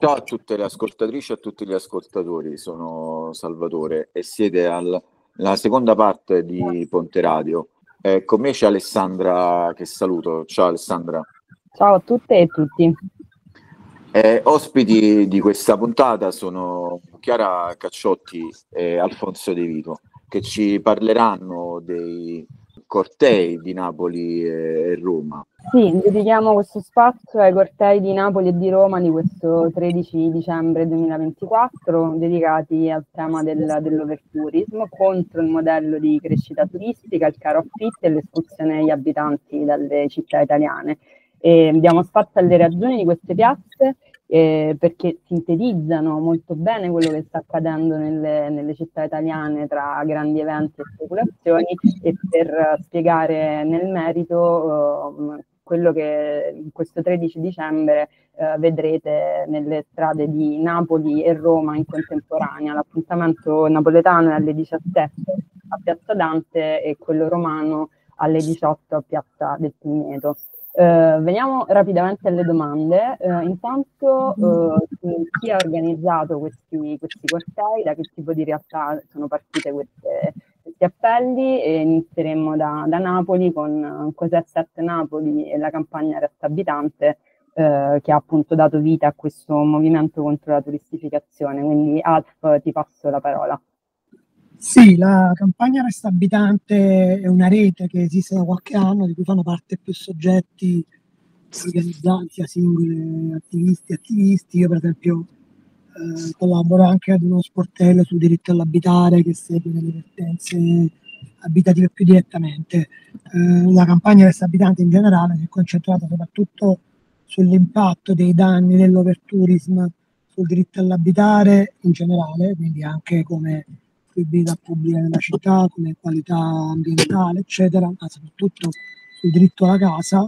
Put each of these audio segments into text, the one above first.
Ciao a tutte le ascoltatrici e a tutti gli ascoltatori, sono Salvatore e siete alla seconda parte di Ponte Radio. Con me c'è Alessandra che saluto. Ciao Alessandra. Ciao a tutte e tutti. Ospiti di questa puntata sono Chiara Cacciotti e Alfonso De Vito, che ci parleranno dei cortei di Napoli e Roma. Sì, dedichiamo questo spazio ai cortei di Napoli e di Roma di questo 13 dicembre 2024, dedicati al tema dell'overtourism contro il modello di crescita turistica, il caro affitto e l'espulsione degli abitanti dalle città italiane. E diamo spazio alle ragioni di queste piazze perché sintetizzano molto bene quello che sta accadendo nelle città italiane tra grandi eventi e speculazioni, e per spiegare nel merito quello che in questo 13 dicembre vedrete nelle strade di Napoli e Roma in contemporanea. L'appuntamento napoletano è alle 17 a Piazza Dante e quello romano alle 18 a Piazza del Pigneto. Veniamo rapidamente alle domande. Intanto, chi ha organizzato questi cortei, da che tipo di realtà sono partite questi appelli? E inizieremo da Napoli con Cos'è 7 Napoli e la campagna Resta Abitante, che ha appunto dato vita a questo movimento contro la turistificazione. Quindi Alf, ti passo la parola. Sì, la campagna Resta Abitante è una rete che esiste da qualche anno, di cui fanno parte più soggetti organizzati, sia singoli attivisti. Io per esempio collaboro anche ad uno sportello sul diritto all'abitare che segue le vertenze abitative più direttamente. La campagna Resta Abitante in generale si è concentrata soprattutto sull'impatto dei danni dell'overtourism sul diritto all'abitare in generale, quindi anche come fruibilità pubblica della città, come qualità ambientale, eccetera, ma soprattutto sul diritto alla casa,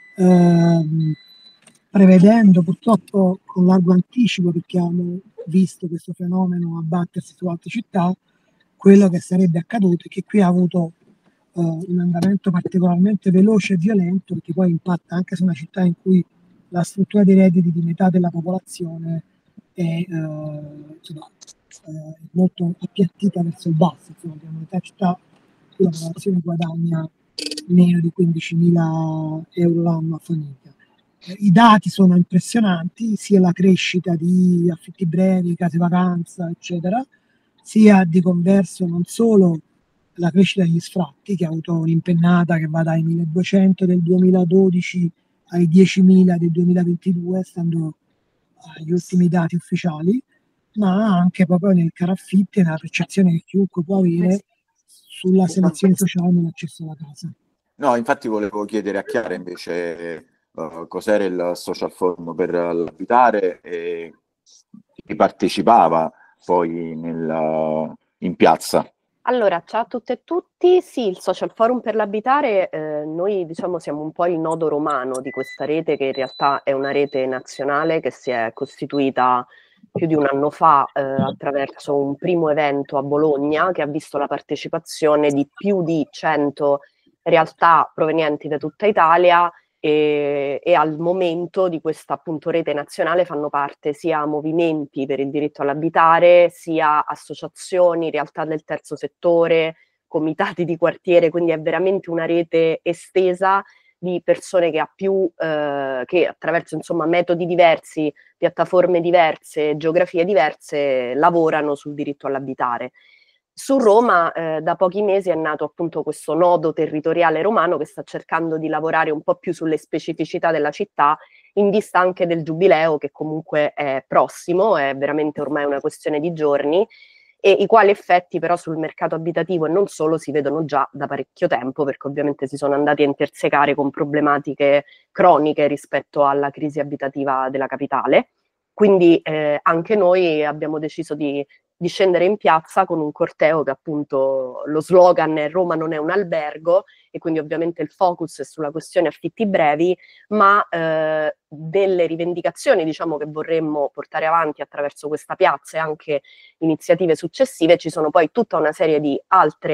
prevedendo purtroppo con largo anticipo, perché abbiamo visto questo fenomeno abbattersi su altre città, quello che sarebbe accaduto è che qui ha avuto un andamento particolarmente veloce e violento, perché poi impatta anche su una città in cui la struttura dei redditi di metà della popolazione è molto appiattita verso il basso. Insomma, abbiamo metà città in cui la popolazione guadagna meno di 15.000 euro l'anno a famiglia. I dati sono impressionanti, sia la crescita di affitti brevi, case vacanza, eccetera, sia di converso non solo la crescita degli sfratti, che ha avuto un'impennata che va dai 1.200 del 2012 ai 10.000 del 2022, stando agli ultimi dati ufficiali, ma anche proprio nel caro affitti e nella percezione che chiunque può avere sulla selezione sociale nell'accesso alla casa. No, infatti volevo chiedere a Chiara invece cos'era il Social Forum per l'abitare e chi partecipava poi in piazza. Allora, ciao a tutte e tutti. Sì, il Social Forum per l'abitare, noi diciamo siamo un po' il nodo romano di questa rete, che in realtà è una rete nazionale che si è costituita più di un anno fa attraverso un primo evento a Bologna che ha visto la partecipazione di più di 100 realtà provenienti da tutta Italia, e al momento di questa appunto rete nazionale fanno parte sia movimenti per il diritto all'abitare, sia associazioni, realtà del terzo settore, comitati di quartiere, quindi è veramente una rete estesa di persone che che attraverso insomma metodi diversi, piattaforme diverse, geografie diverse, lavorano sul diritto all'abitare. Su Roma da pochi mesi è nato appunto questo nodo territoriale romano che sta cercando di lavorare un po' più sulle specificità della città, in vista anche del giubileo, che comunque è prossimo, è veramente ormai una questione di giorni, e i quali effetti però sul mercato abitativo e non solo si vedono già da parecchio tempo, perché ovviamente si sono andati a intersecare con problematiche croniche rispetto alla crisi abitativa della capitale. Quindi anche noi abbiamo deciso di scendere in piazza con un corteo che appunto lo slogan è Roma non è un albergo, e quindi ovviamente il focus è sulla questione affitti brevi, ma delle rivendicazioni diciamo che vorremmo portare avanti attraverso questa piazza e anche iniziative successive. Ci sono poi tutta una serie di altre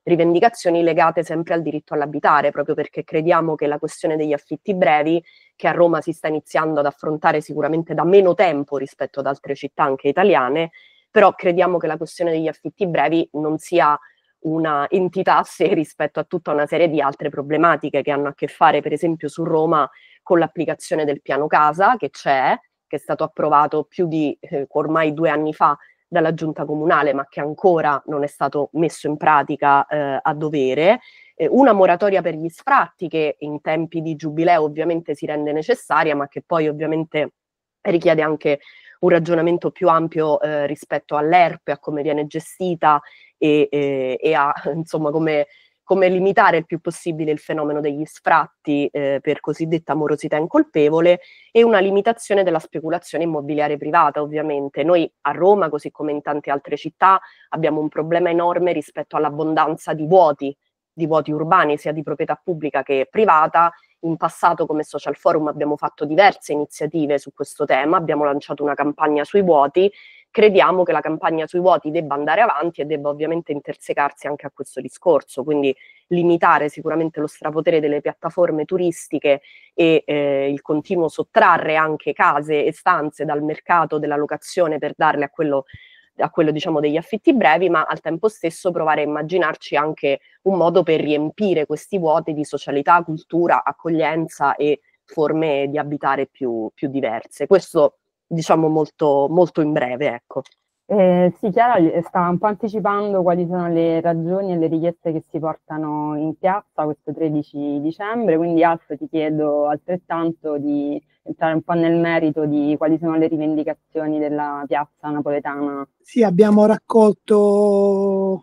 rivendicazioni legate sempre al diritto all'abitare, proprio perché crediamo che la questione degli affitti brevi, che a Roma si sta iniziando ad affrontare sicuramente da meno tempo rispetto ad altre città anche italiane, però crediamo che la questione degli affitti brevi non sia una entità a sé rispetto a tutta una serie di altre problematiche che hanno a che fare, per esempio, su Roma con l'applicazione del piano casa, che è stato approvato più di ormai 2 anni fa dalla giunta comunale, ma che ancora non è stato messo in pratica a dovere, una moratoria per gli sfratti che in tempi di giubileo ovviamente si rende necessaria, ma che poi ovviamente richiede anche un ragionamento più ampio rispetto all'ERP, a come viene gestita e a insomma come limitare il più possibile il fenomeno degli sfratti per cosiddetta morosità incolpevole, e una limitazione della speculazione immobiliare privata. Ovviamente noi a Roma, così come in tante altre città, abbiamo un problema enorme rispetto all'abbondanza di vuoti urbani, sia di proprietà pubblica che privata. In passato come Social Forum abbiamo fatto diverse iniziative su questo tema, abbiamo lanciato una campagna sui vuoti. Crediamo che la campagna sui vuoti debba andare avanti e debba ovviamente intersecarsi anche a questo discorso, quindi limitare sicuramente lo strapotere delle piattaforme turistiche e il continuo sottrarre anche case e stanze dal mercato della locazione per darle a quello diciamo degli affitti brevi, ma al tempo stesso provare a immaginarci anche un modo per riempire questi vuoti di socialità, cultura, accoglienza e forme di abitare più diverse. Questo diciamo molto, molto in breve, ecco. Sì, Chiara stava un po' anticipando quali sono le ragioni e le richieste che si portano in piazza questo 13 dicembre, quindi Alf ti chiedo altrettanto di entrare un po' nel merito di quali sono le rivendicazioni della piazza napoletana. Sì, abbiamo raccolto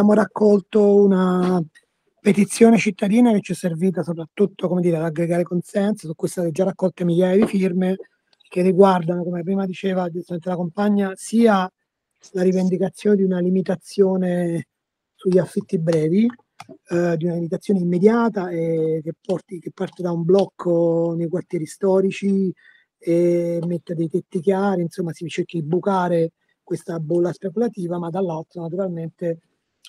una petizione cittadina che ci è servita soprattutto, come dire, ad aggregare consenso. Su questa già raccolte migliaia di firme che riguardano, come prima diceva il Presidente della Compagna, sia la rivendicazione di una limitazione sugli affitti brevi, di una limitazione immediata che parte da un blocco nei quartieri storici e mette dei tetti chiari, insomma si cerca di bucare questa bolla speculativa, ma dall'altro naturalmente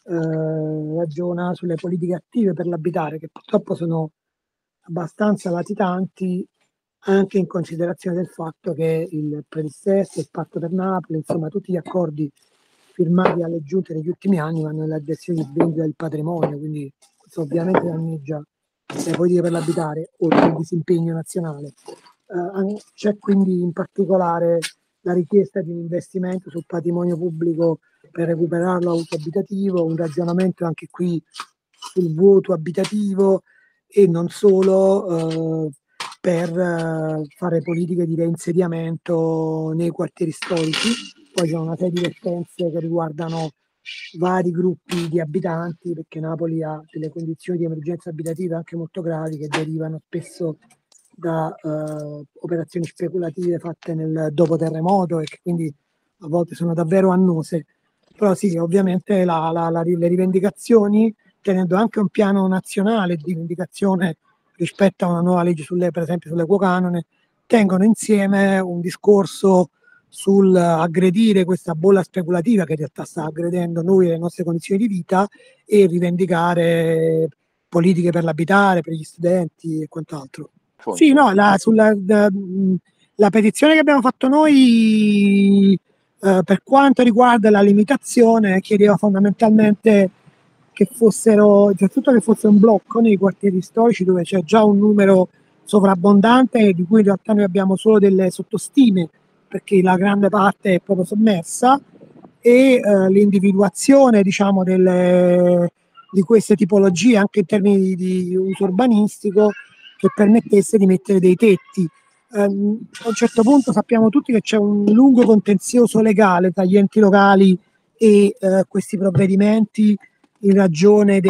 ragiona sulle politiche attive per l'abitare, che purtroppo sono abbastanza latitanti, anche in considerazione del fatto che il predissesto, il patto per Napoli, insomma tutti gli accordi firmati alle giunte negli ultimi anni vanno nella direzione di vendita del patrimonio, quindi questo ovviamente danneggia le politiche per l'abitare oltre al disimpegno nazionale. C'è quindi in particolare la richiesta di un investimento sul patrimonio pubblico per recuperarlo autoabitativo, un ragionamento anche qui sul vuoto abitativo e non solo per fare politiche di reinsediamento nei quartieri storici. Poi c'è una serie di vertenze che riguardano vari gruppi di abitanti, perché Napoli ha delle condizioni di emergenza abitativa anche molto gravi che derivano spesso da operazioni speculative fatte nel dopo terremoto e che quindi a volte sono davvero annose. Però sì, ovviamente le rivendicazioni, tenendo anche un piano nazionale di rivendicazione rispetto a una nuova legge per esempio sull'equo canone, tengono insieme un discorso sul aggredire questa bolla speculativa che in realtà sta aggredendo noi e le nostre condizioni di vita e rivendicare politiche per l'abitare, per gli studenti e quant'altro. Sì, no, la petizione che abbiamo fatto noi per quanto riguarda la limitazione chiedeva fondamentalmente che fossero, innanzitutto che fosse un blocco nei quartieri storici dove c'è già un numero sovrabbondante di cui in realtà noi abbiamo solo delle sottostime perché la grande parte è proprio sommersa, e l'individuazione diciamo di queste tipologie anche in termini di uso urbanistico che permettesse di mettere dei tetti. A un certo punto sappiamo tutti che c'è un lungo contenzioso legale tra gli enti locali e questi provvedimenti in ragione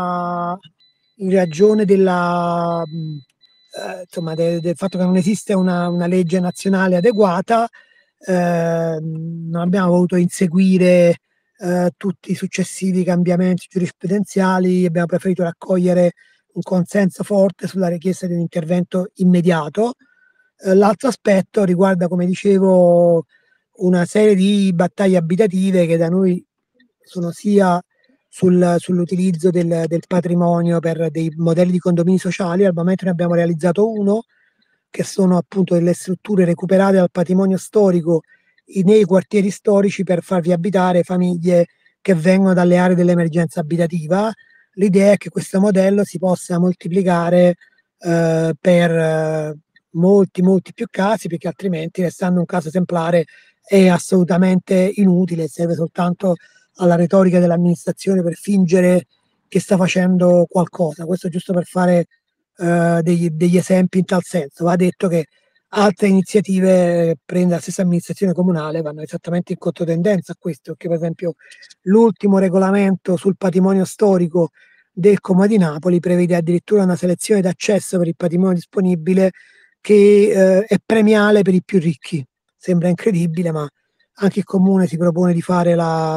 insomma, del fatto che non esiste una legge nazionale adeguata. Non abbiamo voluto inseguire tutti i successivi cambiamenti giurisprudenziali, abbiamo preferito raccogliere un consenso forte sulla richiesta di un intervento immediato. L'altro aspetto riguarda, come dicevo, una serie di battaglie abitative che da noi sono sia sull'utilizzo del patrimonio per dei modelli di condomini sociali. Al momento ne abbiamo realizzato uno, che sono appunto delle strutture recuperate dal patrimonio storico nei quartieri storici per farvi abitare famiglie che vengono dalle aree dell'emergenza abitativa. L'idea è che questo modello si possa moltiplicare per molti più casi, perché altrimenti, restando un caso esemplare, è assolutamente inutile, serve soltanto alla retorica dell'amministrazione per fingere che sta facendo qualcosa. Questo giusto per fare degli esempi in tal senso. Va detto che altre iniziative prende la stessa amministrazione comunale vanno esattamente in controtendenza a questo, perché per esempio l'ultimo regolamento sul patrimonio storico del Comune di Napoli prevede addirittura una selezione d'accesso per il patrimonio disponibile che è premiale per i più ricchi. Sembra incredibile, ma anche il Comune si propone di fare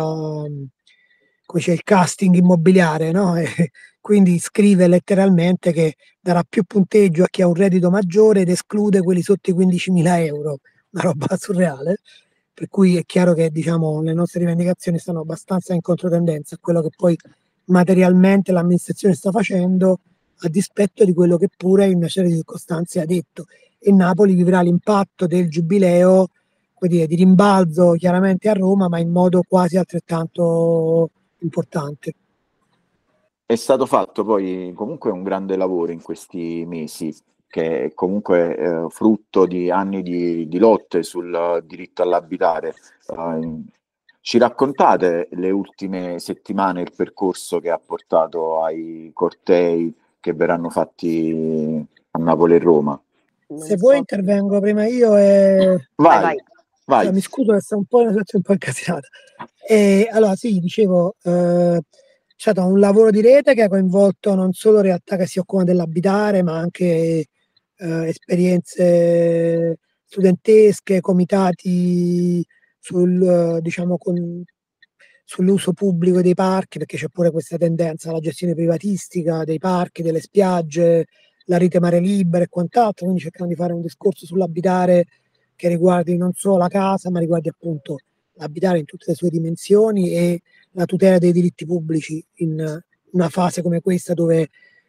il casting immobiliare, no? E quindi scrive letteralmente che darà più punteggio a chi ha un reddito maggiore ed esclude quelli sotto i 15.000 euro, una roba surreale. Per cui è chiaro che, diciamo, le nostre rivendicazioni stanno abbastanza in controtendenza a quello che poi materialmente l'amministrazione sta facendo, a dispetto di quello che pure in una serie di circostanze ha detto. E Napoli vivrà l'impatto del giubileo, di rimbalzo chiaramente a Roma, ma in modo quasi altrettanto importante. È stato fatto poi comunque un grande lavoro in questi mesi, che è comunque frutto di anni di lotte sul diritto all'abitare. Ci raccontate le ultime settimane il percorso che ha portato ai cortei che verranno fatti a Napoli e Roma? Se vuoi intervengo prima io e... Vai. Mi scuso che sta un po' in una situazione un po' incasinata. Allora sì, dicevo, c'è stato un lavoro di rete che ha coinvolto non solo realtà che si occupano dell'abitare, ma anche esperienze studentesche, comitati sull'uso pubblico dei parchi, perché c'è pure questa tendenza alla gestione privatistica dei parchi, delle spiagge, la rete mare libera e quant'altro, quindi cercando di fare un discorso sull'abitare che riguardi non solo la casa, ma riguardi appunto l'abitare in tutte le sue dimensioni e la tutela dei diritti pubblici in una fase come questa dove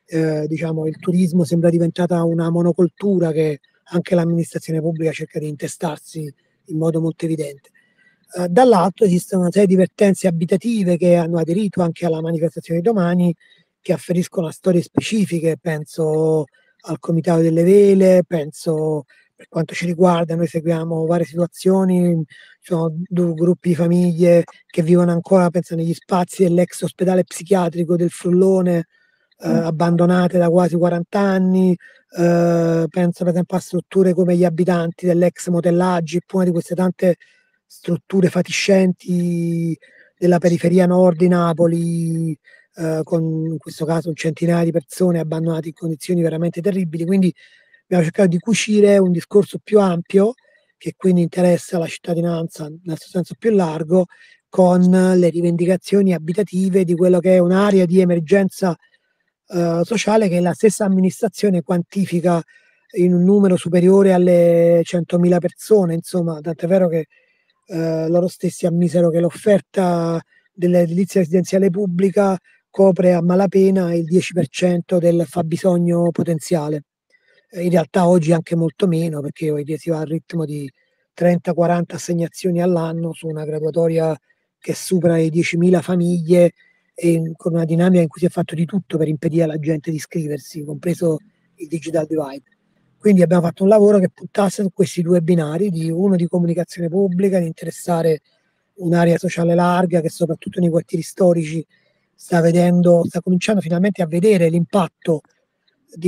il turismo sembra diventata una monocoltura che anche l'amministrazione pubblica cerca di intestarsi in modo molto evidente. Dall'altro esistono una serie di vertenze abitative che hanno aderito anche alla manifestazione di domani, che afferiscono a storie specifiche, penso al Comitato delle Vele, penso per quanto ci riguarda, noi seguiamo varie situazioni, ci sono due gruppi di famiglie che vivono ancora, penso, negli spazi dell'ex ospedale psichiatrico del Frullone, abbandonate da quasi 40 anni, penso per esempio a strutture come gli abitanti dell'ex Motellaggi, una di queste tante strutture fatiscenti della periferia nord di Napoli, con in questo caso un centinaio di persone abbandonate in condizioni veramente terribili. Quindi abbiamo cercato di cucire un discorso più ampio, che quindi interessa la cittadinanza nel suo senso più largo, con le rivendicazioni abitative di quello che è un'area di emergenza sociale che la stessa amministrazione quantifica in un numero superiore alle 100.000 persone, insomma, tant'è vero che loro stessi ammisero che l'offerta dell'edilizia residenziale pubblica copre a malapena il 10% del fabbisogno potenziale. In realtà oggi anche molto meno, perché oggi si va al ritmo di 30-40 assegnazioni all'anno su una graduatoria che supera le 10.000 famiglie e con una dinamica in cui si è fatto di tutto per impedire alla gente di iscriversi, compreso il digital divide. Quindi abbiamo fatto un lavoro che puntasse su questi due binari, uno di comunicazione pubblica, di interessare un'area sociale larga che soprattutto nei quartieri storici sta cominciando finalmente a vedere l'impatto di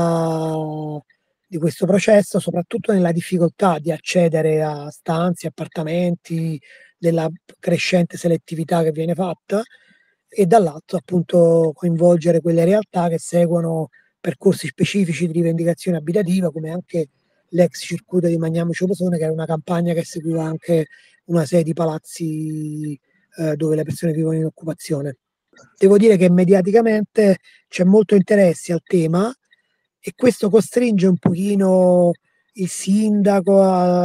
questo processo, soprattutto nella difficoltà di accedere a stanze, appartamenti, della crescente selettività che viene fatta, e dall'altro appunto coinvolgere quelle realtà che seguono percorsi specifici di rivendicazione abitativa, come anche l'ex circuito di Magnamucio Posone, che era una campagna che seguiva anche una serie di palazzi dove le persone vivono in occupazione. Devo dire che mediaticamente c'è molto interesse al tema e questo costringe un pochino il sindaco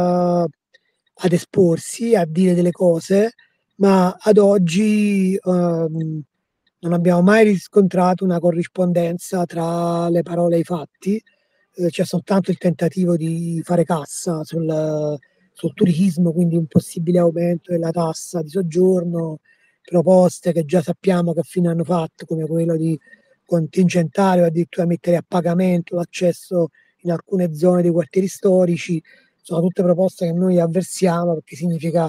ad esporsi, a dire delle cose, ma ad oggi non abbiamo mai riscontrato una corrispondenza tra le parole e i fatti. C'è soltanto il tentativo di fare cassa sul turismo, quindi un possibile aumento della tassa di soggiorno, proposte che già sappiamo che fine hanno fatto, come quello di contingentare o addirittura mettere a pagamento l'accesso in alcune zone dei quartieri storici. Sono tutte proposte che noi avversiamo, perché significa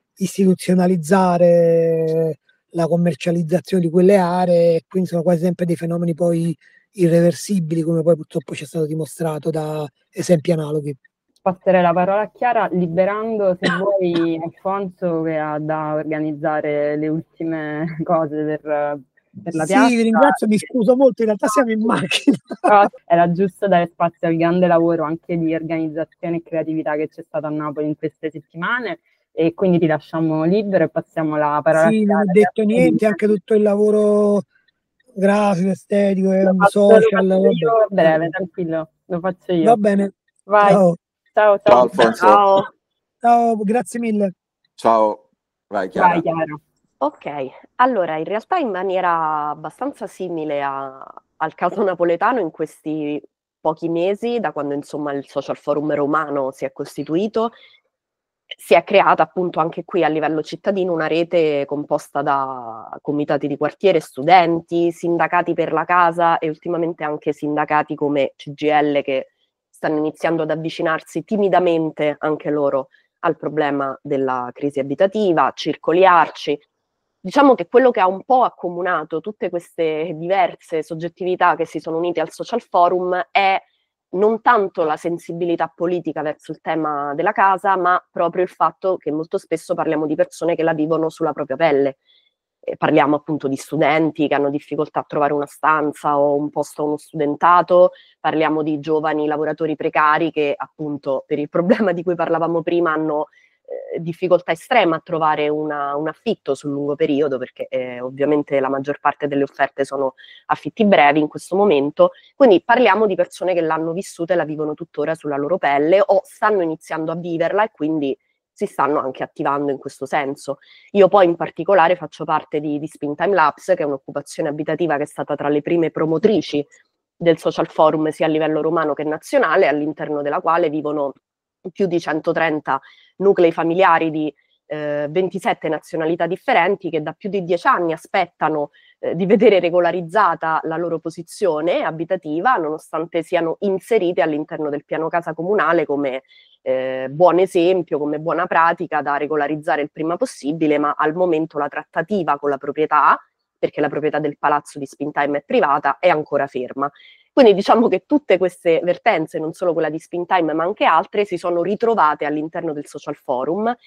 istituzionalizzare la commercializzazione di quelle aree, e quindi sono quasi sempre dei fenomeni poi irreversibili, come poi purtroppo ci è stato dimostrato da esempi analoghi. Passerei la parola a Chiara, liberando, se vuoi, Alfonso, che ha da organizzare le ultime cose per la piazza. Sì, vi ringrazio, mi scuso molto, in realtà siamo in macchina. Però era giusto dare spazio al grande lavoro anche di organizzazione e creatività che c'è stato a Napoli in queste settimane, e quindi ti lasciamo libero e passiamo la parola a Sì, Chiara. non ho detto niente, anche tutto il lavoro grafico, estetico e social. Lo faccio io breve, tranquillo, lo faccio io. Va bene, Vai. ciao. Ciao, Ciao Alfonso. Ciao. Ciao, grazie mille. Ciao, vai Chiara. Vai, Chiara. Ok, allora in realtà in maniera abbastanza simile al caso napoletano, in questi pochi mesi, da quando insomma il Social Forum Romano si è costituito, si è creata appunto anche qui a livello cittadino una rete composta da comitati di quartiere, studenti, sindacati per la casa e ultimamente anche sindacati come CGIL, che stanno iniziando ad avvicinarsi timidamente anche loro al problema della crisi abitativa, Circoli Arci. Diciamo che quello che ha un po' accomunato tutte queste diverse soggettività che si sono unite al Social Forum è non tanto la sensibilità politica verso il tema della casa, ma proprio il fatto che molto spesso parliamo di persone che la vivono sulla propria pelle. Parliamo appunto di studenti che hanno difficoltà a trovare una stanza o un posto a uno studentato, parliamo di giovani lavoratori precari che appunto per il problema di cui parlavamo prima hanno difficoltà estrema a trovare un affitto sul lungo periodo, perché ovviamente la maggior parte delle offerte sono affitti brevi in questo momento. Quindi parliamo di persone che l'hanno vissuta e la vivono tuttora sulla loro pelle o stanno iniziando a viverla e quindi si stanno anche attivando in questo senso. Io poi in particolare faccio parte di Spin Time Labs, che è un'occupazione abitativa che è stata tra le prime promotrici del Social Forum sia a livello romano che nazionale, all'interno della quale vivono più di 130 nuclei familiari di 27 nazionalità differenti che da più di 10 anni aspettano di vedere regolarizzata la loro posizione abitativa, nonostante siano inserite all'interno del piano casa comunale come buon esempio, come buona pratica da regolarizzare il prima possibile, ma al momento la trattativa con la proprietà, perché la proprietà del palazzo di Spin Time è privata, è ancora ferma. Quindi diciamo che tutte queste vertenze, non solo quella di Spin Time ma anche altre, si sono ritrovate all'interno del Social Forum,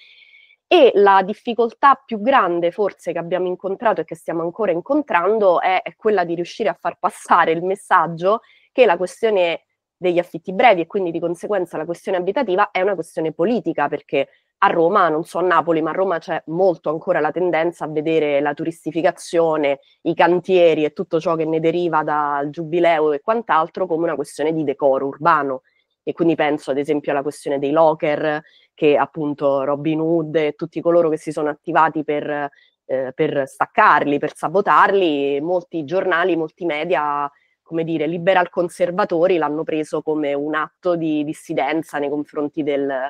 e la difficoltà più grande forse che abbiamo incontrato e che stiamo ancora incontrando è quella di riuscire a far passare il messaggio che la questione degli affitti brevi e quindi di conseguenza la questione abitativa è una questione politica, perché a Roma, non so a Napoli, ma a Roma c'è molto ancora la tendenza a vedere la turistificazione, i cantieri e tutto ciò che ne deriva dal giubileo e quant'altro come una questione di decoro urbano. E quindi penso ad esempio alla questione dei locker, che appunto Robin Hood e tutti coloro che si sono attivati per staccarli, per sabotarli, molti giornali, molti media, come dire, liberal conservatori l'hanno preso come un atto di dissidenza nei confronti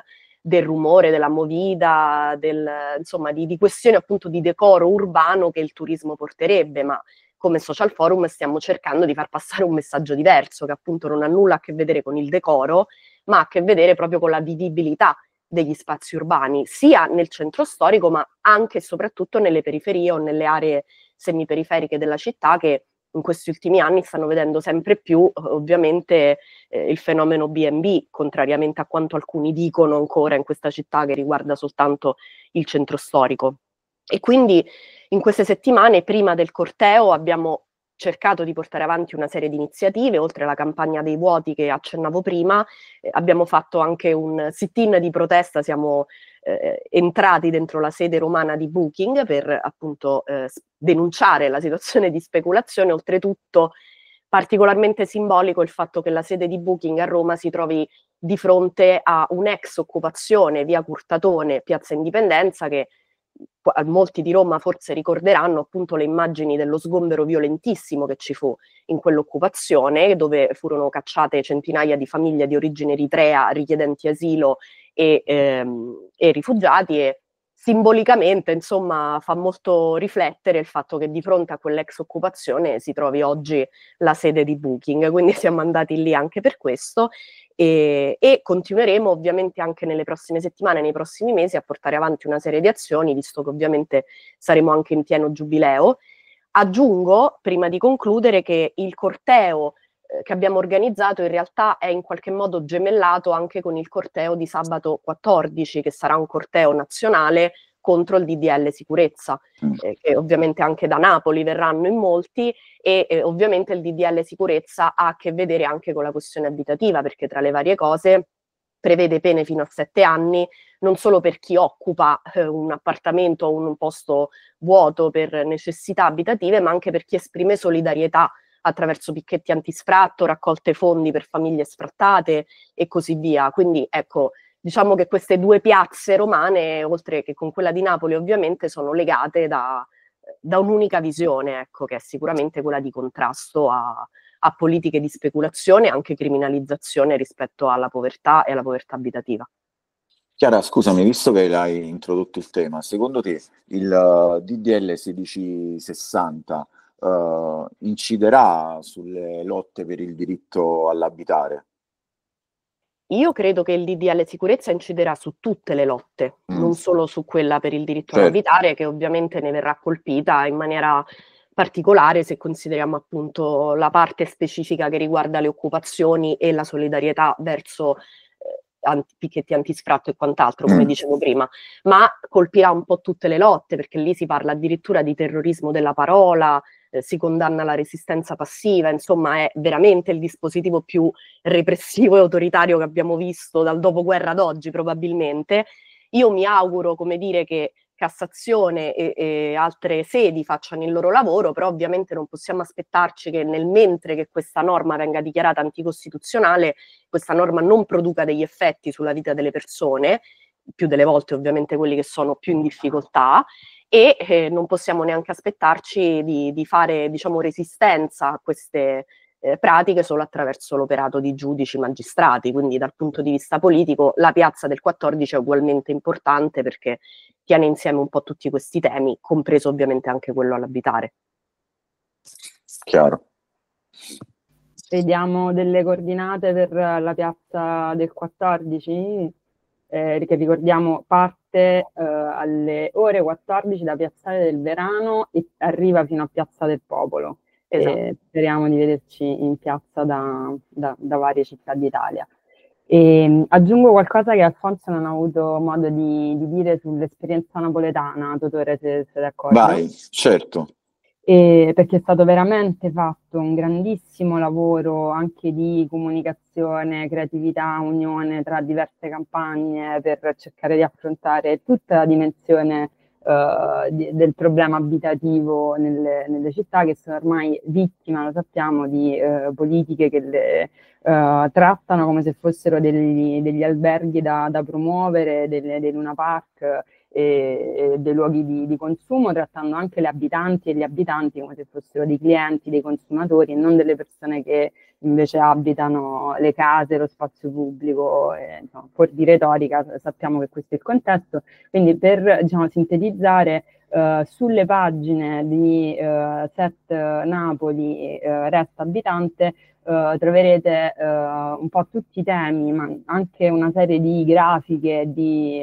del rumore, della movida, insomma di questioni appunto di decoro urbano che il turismo porterebbe, ma come Social Forum stiamo cercando di far passare un messaggio diverso, che appunto non ha nulla a che vedere con il decoro, ma ha a che vedere proprio con la vivibilità degli spazi urbani, sia nel centro storico, ma anche e soprattutto nelle periferie o nelle aree semiperiferiche della città, che in questi ultimi anni stanno vedendo sempre più ovviamente il fenomeno B&B, contrariamente a quanto alcuni dicono ancora in questa città che riguarda soltanto il centro storico. E quindi in queste settimane, prima del corteo, abbiamo cercato di portare avanti una serie di iniziative, oltre alla campagna dei vuoti che accennavo prima, abbiamo fatto anche un sit-in di protesta, siamo entrati dentro la sede romana di Booking per appunto denunciare la situazione di speculazione. Oltretutto particolarmente simbolico il fatto che la sede di Booking a Roma si trovi di fronte a un'ex occupazione via Curtatone, Piazza Indipendenza, che molti di Roma forse ricorderanno appunto le immagini dello sgombero violentissimo che ci fu in quell'occupazione, dove furono cacciate centinaia di famiglie di origine eritrea, richiedenti asilo e rifugiati, e simbolicamente, insomma, fa molto riflettere il fatto che di fronte a quell'ex occupazione si trovi oggi la sede di Booking, quindi siamo andati lì anche per questo. E continueremo ovviamente anche nelle prossime settimane, nei prossimi mesi, a portare avanti una serie di azioni, visto che ovviamente saremo anche in pieno giubileo. Aggiungo, prima di concludere, che il corteo che abbiamo organizzato in realtà è in qualche modo gemellato anche con il corteo di sabato 14, che sarà un corteo nazionale contro il DDL sicurezza, che ovviamente anche da Napoli verranno in molti, e ovviamente il DDL sicurezza ha a che vedere anche con la questione abitativa, perché tra le varie cose prevede pene fino a 7 anni, non solo per chi occupa un appartamento o un posto vuoto per necessità abitative, ma anche per chi esprime solidarietà attraverso picchetti antisfratto, raccolte fondi per famiglie sfrattate e così via. Quindi ecco, diciamo che queste due piazze romane, oltre che con quella di Napoli ovviamente, sono legate da un'unica visione, ecco, che è sicuramente quella di contrasto a politiche di speculazione e anche criminalizzazione rispetto alla povertà e alla povertà abitativa. Chiara, scusami, visto che hai introdotto il tema, secondo te il DDL 1660 inciderà sulle lotte per il diritto all'abitare? Io credo che il DDL sicurezza inciderà su tutte le lotte, non solo su quella per il diritto all'abitare, che ovviamente ne verrà colpita in maniera particolare se consideriamo appunto la parte specifica che riguarda le occupazioni e la solidarietà verso picchetti antisfratto e quant'altro, come dicevo prima, ma colpirà un po' tutte le lotte, perché lì si parla addirittura di terrorismo della parola, si condanna la resistenza passiva, insomma è veramente il dispositivo più repressivo e autoritario che abbiamo visto dal dopoguerra ad oggi probabilmente. Io mi auguro, come dire, che Cassazione e altre sedi facciano il loro lavoro, però ovviamente non possiamo aspettarci che nel mentre che questa norma venga dichiarata anticostituzionale, questa norma non produca degli effetti sulla vita delle persone, più delle volte ovviamente quelli che sono più in difficoltà, e non possiamo neanche aspettarci di fare, diciamo, resistenza a queste pratiche solo attraverso l'operato di giudici, magistrati. Quindi dal punto di vista politico la piazza del 14 è ugualmente importante, perché tiene insieme un po' tutti questi temi, compreso ovviamente anche quello all'abitare. Chiaro. Vediamo delle coordinate per la piazza del 14, che ricordiamo parte alle ore 14 da Piazzale del Verano e arriva fino a Piazza del Popolo. Esatto. Speriamo di vederci in piazza da varie città d'Italia. E aggiungo qualcosa che Alfonso non ha avuto modo di dire sull'esperienza napoletana, Totore, se sei d'accordo. Vai, certo. Perché è stato veramente fatto un grandissimo lavoro anche di comunicazione, creatività, unione tra diverse campagne per cercare di affrontare tutta la dimensione del problema abitativo nelle città, che sono ormai vittime, lo sappiamo, di politiche che le trattano come se fossero degli alberghi da promuovere, dei Luna Park e dei luoghi di consumo, trattando anche le abitanti e gli abitanti come se fossero dei clienti, dei consumatori, e non delle persone che invece abitano le case, lo spazio pubblico. Insomma, fuori di retorica, sappiamo che questo è il contesto. Quindi per, diciamo, sintetizzare, sulle pagine di Set Napoli Resta Abitante troverete un po' tutti i temi, ma anche una serie di grafiche, di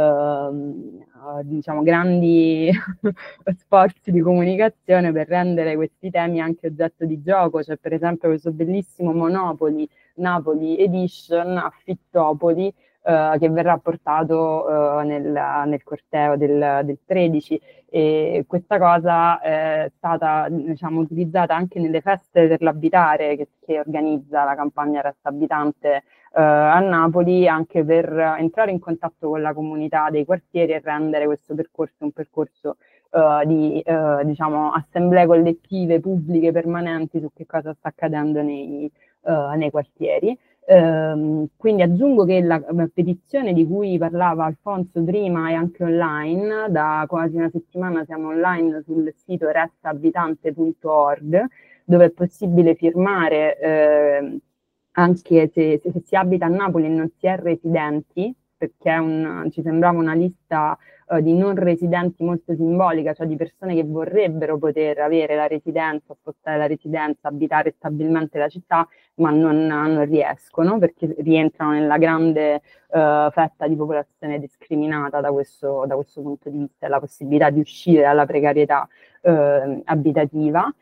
diciamo grandi sforzi di comunicazione per rendere questi temi anche oggetto di gioco. C'è per esempio questo bellissimo Monopoli Napoli Edition, Affittopoli, che verrà portato nel corteo del 13, e questa cosa è stata, diciamo, utilizzata anche nelle feste per l'abitare che organizza la campagna Resta Abitante a Napoli, anche per entrare in contatto con la comunità dei quartieri e rendere questo percorso un percorso di diciamo assemblee collettive pubbliche permanenti su che cosa sta accadendo nei quartieri. Quindi aggiungo che la petizione di cui parlava Alfonso prima è anche online, da quasi una settimana siamo online sul sito restaabitante.org, dove è possibile firmare anche se si abita a Napoli e non si è residenti, perché ci sembrava una lista di non residenti molto simbolica, cioè di persone che vorrebbero poter avere la residenza, spostare la residenza, abitare stabilmente la città, ma non riescono perché rientrano nella grande fetta di popolazione discriminata da questo punto di vista, la possibilità di uscire dalla precarietà abitativa.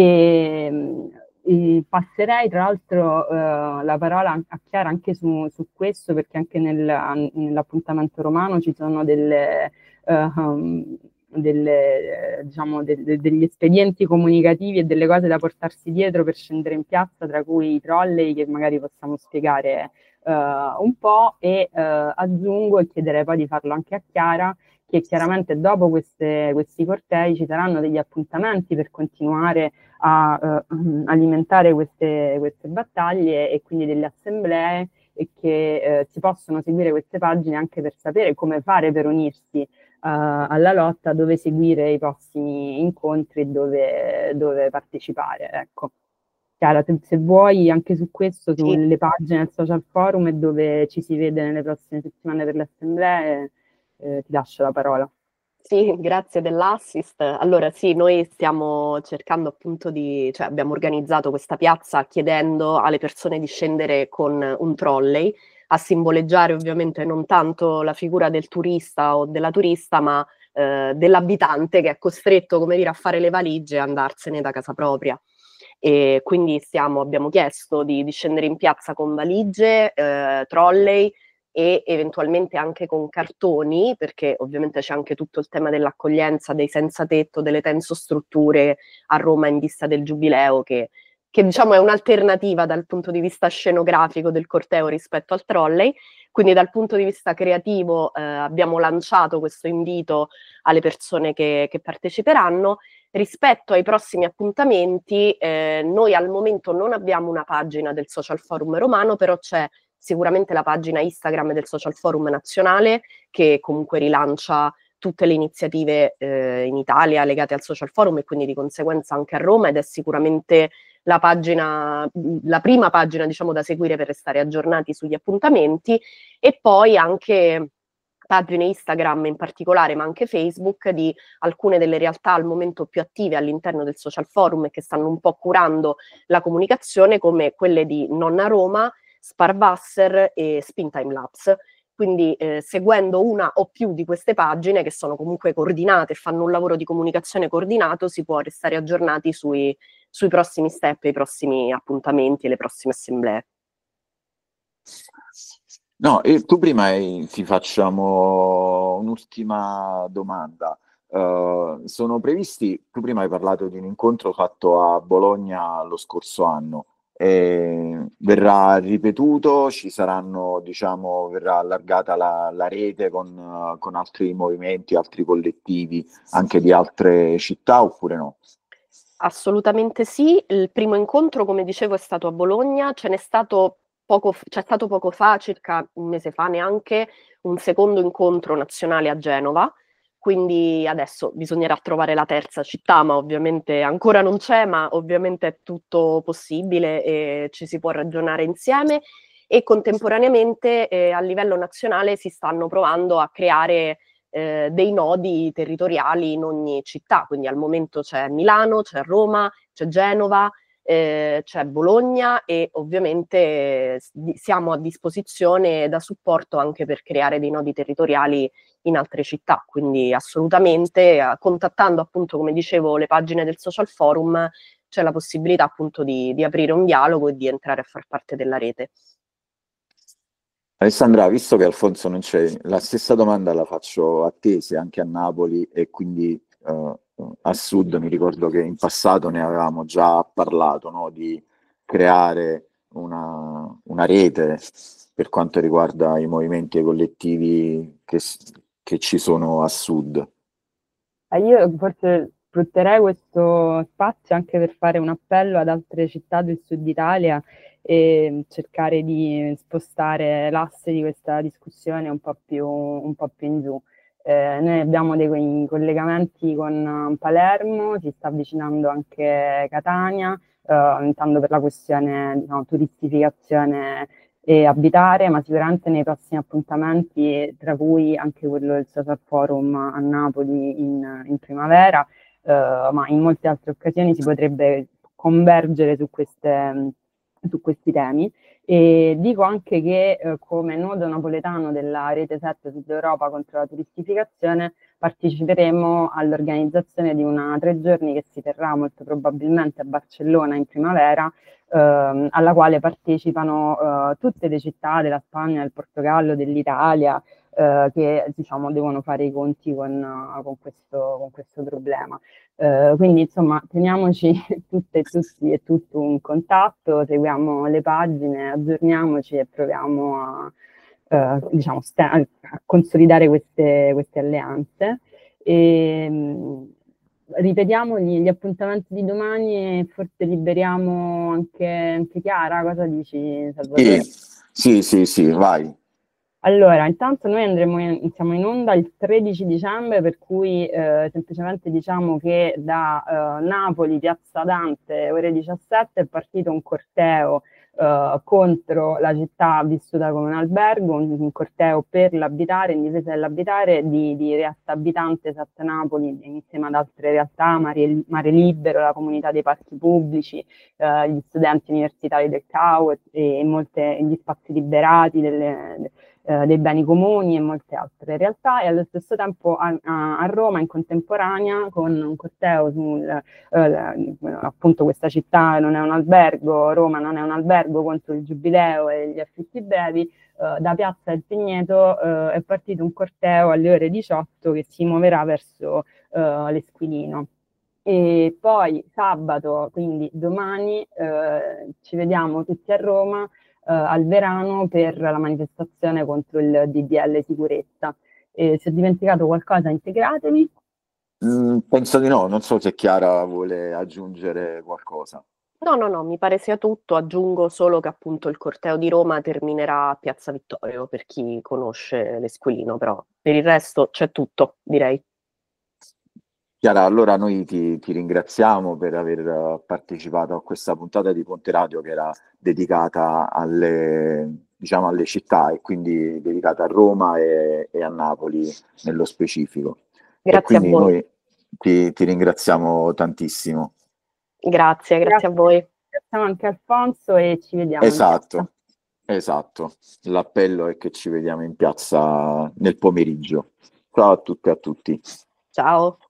Passerei tra l'altro la parola a Chiara anche su questo, perché anche nell'appuntamento romano ci sono degli espedienti comunicativi e delle cose da portarsi dietro per scendere in piazza, tra cui i trolley, che magari possiamo spiegare un po', e aggiungo, e chiederei poi di farlo anche a Chiara, che chiaramente dopo questi cortei ci saranno degli appuntamenti per continuare a alimentare queste battaglie, e quindi delle assemblee, e che si possono seguire queste pagine anche per sapere come fare per unirsi alla lotta, dove seguire i prossimi incontri e dove partecipare. Ecco. Chiara, se vuoi anche su questo, sulle pagine del social forum e dove ci si vede nelle prossime settimane per le assemblee, ti lascio la parola. Sì, grazie dell'assist. Allora sì, noi stiamo cercando appunto cioè abbiamo organizzato questa piazza chiedendo alle persone di scendere con un trolley, a simboleggiare ovviamente non tanto la figura del turista o della turista, ma dell'abitante che è costretto, come dire, a fare le valigie e andarsene da casa propria. E quindi abbiamo chiesto di scendere in piazza con valigie, trolley, e eventualmente anche con cartoni, perché ovviamente c'è anche tutto il tema dell'accoglienza dei senza tetto, delle tensostrutture a Roma in vista del Giubileo, che diciamo è un'alternativa dal punto di vista scenografico del corteo rispetto al trolley. Quindi dal punto di vista creativo abbiamo lanciato questo invito alle persone che parteciperanno. Rispetto ai prossimi appuntamenti, noi al momento non abbiamo una pagina del Social Forum romano, però c'è sicuramente la pagina Instagram del Social Forum nazionale, che comunque rilancia tutte le iniziative in Italia legate al Social Forum, e quindi di conseguenza anche a Roma, ed è sicuramente la prima pagina, diciamo, da seguire per restare aggiornati sugli appuntamenti. E poi anche pagine Instagram in particolare, ma anche Facebook, di alcune delle realtà al momento più attive all'interno del Social Forum e che stanno un po' curando la comunicazione, come quelle di Nonna Roma, Sparvasser e Spintime Labs. Quindi seguendo una o più di queste pagine, che sono comunque coordinate e fanno un lavoro di comunicazione coordinato, si può restare aggiornati sui prossimi step, i prossimi appuntamenti e le prossime assemblee. No, e tu prima ti facciamo un'ultima domanda. Sono previsti, tu prima hai parlato di un incontro fatto a Bologna lo scorso anno. Verrà ripetuto, ci saranno, diciamo, verrà allargata la rete con altri movimenti, altri collettivi anche di altre città, oppure no? Assolutamente sì. Il primo incontro, come dicevo, è stato a Bologna. C'è stato poco fa, circa un mese fa neanche, un secondo incontro nazionale a Genova. Quindi adesso bisognerà trovare la terza città, ma ovviamente ancora non c'è, ma ovviamente è tutto possibile e ci si può ragionare insieme. E contemporaneamente a livello nazionale si stanno provando a creare dei nodi territoriali in ogni città. Quindi al momento c'è Milano, c'è Roma, c'è Genova, c'è Bologna, e ovviamente siamo a disposizione da supporto anche per creare dei nodi territoriali in altre città. Quindi assolutamente, contattando appunto, come dicevo, le pagine del Social Forum, c'è la possibilità appunto di aprire un dialogo e di entrare a far parte della rete. Alessandra, visto che Alfonso non c'è, la stessa domanda la faccio a te, se anche a Napoli e quindi a Sud. Mi ricordo che in passato ne avevamo già parlato, no? Di creare una rete per quanto riguarda i movimenti e i collettivi che ci sono a Sud. Io forse sfrutterei questo spazio anche per fare un appello ad altre città del Sud Italia e cercare di spostare l'asse di questa discussione un po' più in giù. Noi abbiamo dei collegamenti con Palermo, si sta avvicinando anche Catania, intanto per la questione, diciamo, turistificazione e abitare, ma sicuramente nei prossimi appuntamenti, tra cui anche quello del Social Forum a Napoli in primavera, ma in molte altre occasioni si potrebbe convergere su questi temi. E dico anche che come nodo napoletano della Rete 7 Sud Europa contro la turistificazione parteciperemo all'organizzazione di una 3 giorni che si terrà molto probabilmente a Barcellona in primavera, alla quale partecipano tutte le città della Spagna, del Portogallo, dell'Italia, che diciamo devono fare i conti con questo problema. Quindi insomma teniamoci tutte e tutti e tutto un contatto, seguiamo le pagine, aggiorniamoci e proviamo diciamo, a consolidare queste alleanze. Ripetiamo gli appuntamenti di domani e forse liberiamo anche Chiara, cosa dici, Salvatore? Sì, vai. Allora, intanto noi siamo in onda il 13 dicembre, per cui semplicemente diciamo che da Napoli, Piazza Dante, ore 17, è partito un corteo contro la città vissuta come un albergo, un corteo per l'abitare, in difesa dell'abitare, di Realtà Abitante, Sat Napoli, insieme ad altre realtà, Mare Libero, la comunità dei parchi pubblici, gli studenti universitari del CAU e gli spazi liberati dei beni comuni e molte altre realtà, e allo stesso tempo a Roma in contemporanea con un corteo appunto questa città non è un albergo, Roma non è un albergo, contro il giubileo e gli affitti brevi. Da Piazza del Pigneto è partito un corteo alle ore 18 che si muoverà verso l'Esquilino. E poi sabato, quindi domani, ci vediamo tutti a Roma al Verano per la manifestazione contro il DDL sicurezza. Se ho dimenticato qualcosa, integratevi. Penso di no, non so se Chiara vuole aggiungere qualcosa. No, mi pare sia tutto. Aggiungo solo che appunto il corteo di Roma terminerà a Piazza Vittorio, per chi conosce l'Esquilino, però per il resto c'è tutto, direi. Chiara, allora noi ti ringraziamo per aver partecipato a questa puntata di Ponte Radio che era dedicata alle città e quindi dedicata a Roma e a Napoli nello specifico. Grazie e quindi a voi. noi ti ringraziamo tantissimo. Grazie a voi. Ringraziamo anche Alfonso e ci vediamo. Esatto. L'appello è che ci vediamo in piazza nel pomeriggio. Ciao a tutte e a tutti. Ciao.